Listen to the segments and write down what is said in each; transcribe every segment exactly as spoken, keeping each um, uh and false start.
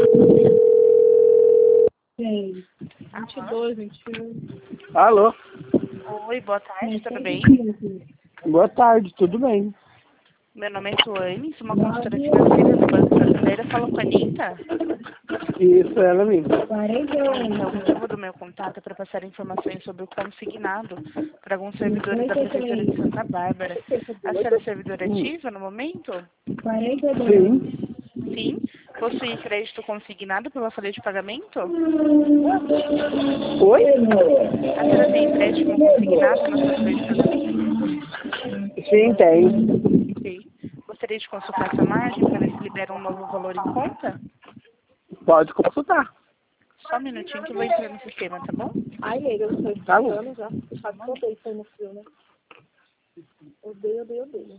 vinte e dois, vinte e um. Alô? Oi, boa tarde, tudo bem? Boa tarde, tudo bem? Meu nome é Suane, sou uma consultora financeira do Banco Brasileiro. Falo com a Anitta? Isso, ela mesmo. Então, o motivo do meu contato é para passar informações sobre o consignado para alguns servidores da Prefeitura de Santa Bárbara. A senhora é servidora ativa no momento? Sim. Sim. Possui crédito consignado pela folha de pagamento? Oi? A senhora tem empréstimo consignado na sua folha de pagamento? Sim, tem. Sim. Gostaria de consultar essa margem para ver se libera um novo valor em conta? Pode consultar. Só um minutinho que eu vou entrar no sistema, tá bom? Ai, nega, eu tô Tá bom. estudando já. Eu faço todo isso aí no frio, né? Odeio, odeio, odeio.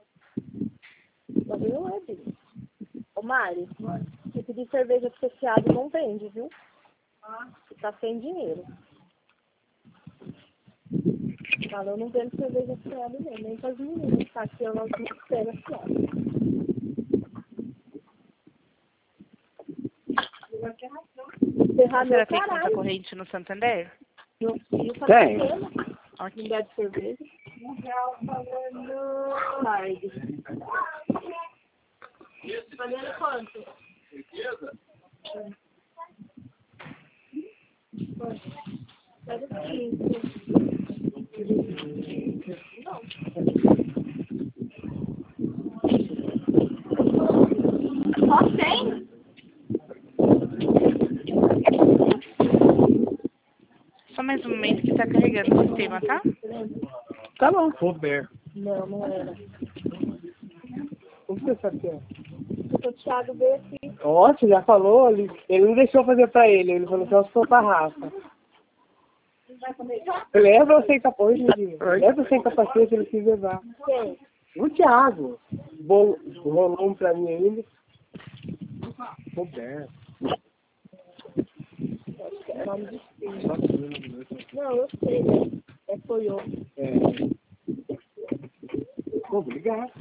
Mas não é dele. Ô, Mari, se pedir cerveja associada não vende, viu? Você tá sem dinheiro. Fala, eu não vendo cerveja associada não, nem para as meninas, tá? Aqui eu não quero associada. A senhora tem conta corrente no Santander? Meu filho tá Tem. pequeno. Ok. Não bebe cerveja. Tarde. Valendo quanto? Pega cinco. Só cem? Só mais um momento que está carregando o sistema, tá? Tá bom. Roberto. Não, não era. O que você sabe que é? Porque o Thiago veio aqui. Ó, você já falou, ele, ele não deixou fazer pra ele, ele falou só se for pra Rafa. Leva sem capacete, leva sem capacete, ele quis levar. Quem? O Thiago. Bom, rolou um pra mim ainda. Roberto. Acho que é nome de filho. Não, eu sei, né? É Toyota. É. Obrigado.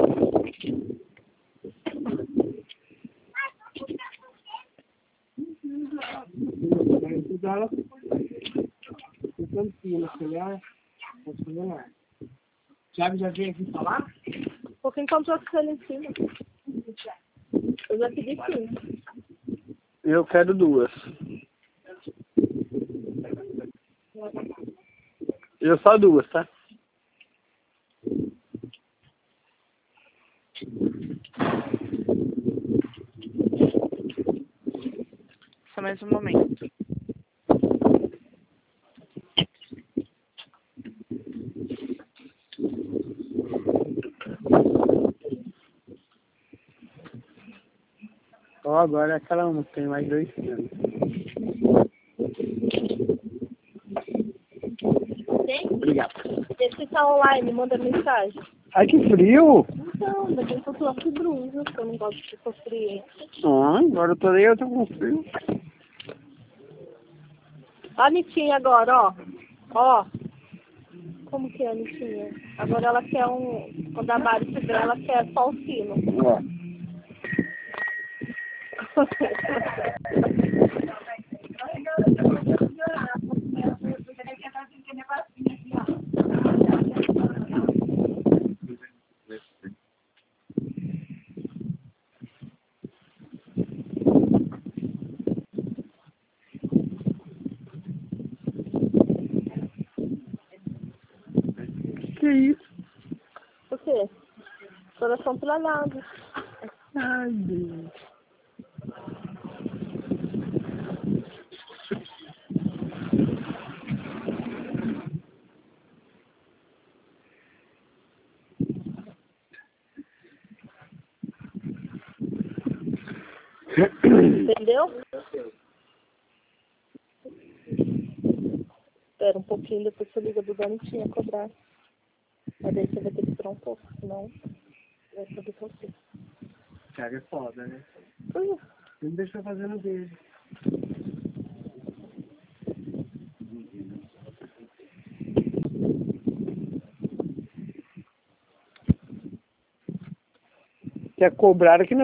Ela ficando no celular, no celular. Thiago já veio aqui falar? Porque encontrou com ele em cima. Eu já pedi sim. Eu quero duas. Eu só duas, tá? Só mais um momento. Ó, agora é aquela uma que tem mais dois anos. Tem? Obrigado. Esse tá online, manda mensagem. Ai, que frio! Então, daqui a pouco eu tô brunza, porque eu não gosto de sofrer. Ah, agora eu tô aí, eu tô com frio. Ó a Nitinha agora, ó. Ó. Como que é a Nitinha? Agora ela quer um... Quando a Mari tiver, ela quer só o sino. Ó. Que isso? O quê? Coração tralhado. Ai, Deus. Entendeu? Espera um pouquinho, depois você liga do Danitinha cobrar. Mas daí você vai ter que esperar um pouco, senão vai saber você. Thiago é foda, né? Hum. Não deixa eu fazer no dele. Quer cobrar aqui não.